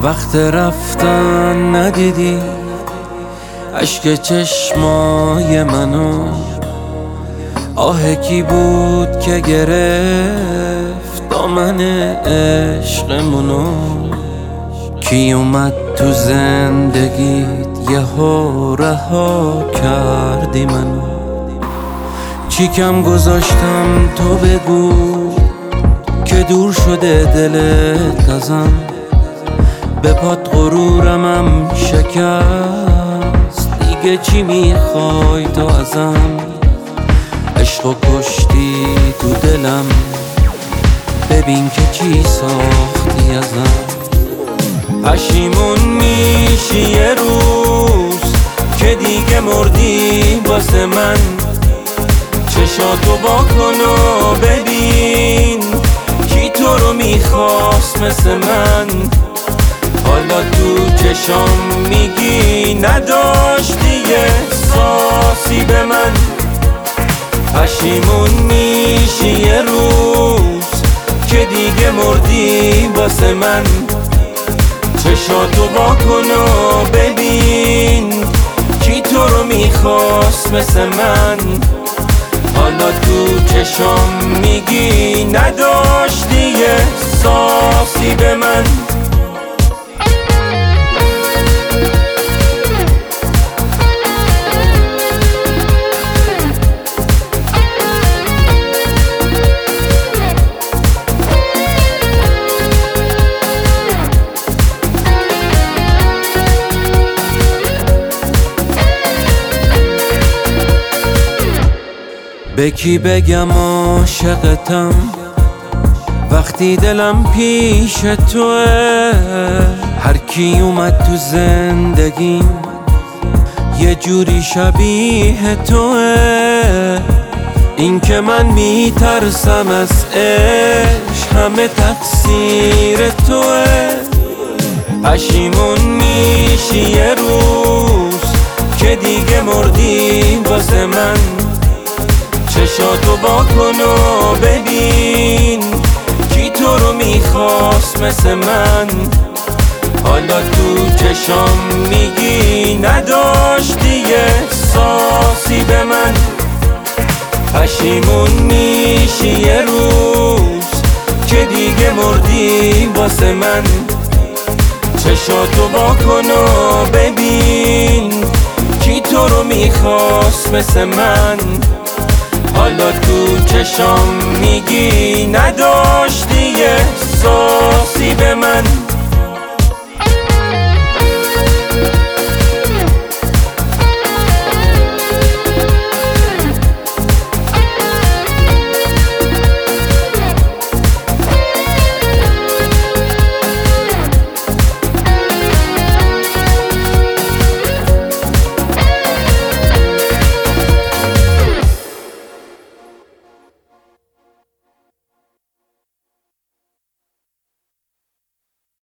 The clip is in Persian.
وقت رفتن ندیدی اشک چشمای منو، آه کی بود که گرفت دامن عشقمونو؟ کی اومد تو زندگیت یهو رها کردی منو؟ چی کم گذاشتم تو بگو که دور شده دلت ازم، به پات غرورمم شکست، دیگه چی میخوای تو ازم؟ عشقو کشتی تو دلم، ببین که چی ساختی ازم. پشیمون میشی یه روز که دیگه مردی واسه من، چشاتو با کن و ببین کی تو رو میخواست مثل من. حالا تو چشام میگی نداشتی احساسی به من. پشیمون میشی یه روز که دیگه مردی واسه من، چشاتو با کن و ببین کی تو رو میخواست مثل من. حالا تو چشام میگی نداشتی احساسی به من. به کی بگم عاشقتم وقتی دلم پیش توه؟ هر کی اومد تو زندگیم یه جوری شبیه توه. این که من میترسم از عشق همه تقصیر توه. پشیمون میشی یه روز که دیگه مردی واسه من، چشاتو با کن و ببین کی تو رو میخواست مثل من. حالا تو چشام میگی نداشتی احساسی به من. پشیمون میشی یه روز که دیگه مردی واسه من، چشاتو با کن و ببین کی تو رو میخواست مثل من. حالا تو چشام میگی نداشتی احساسی به من.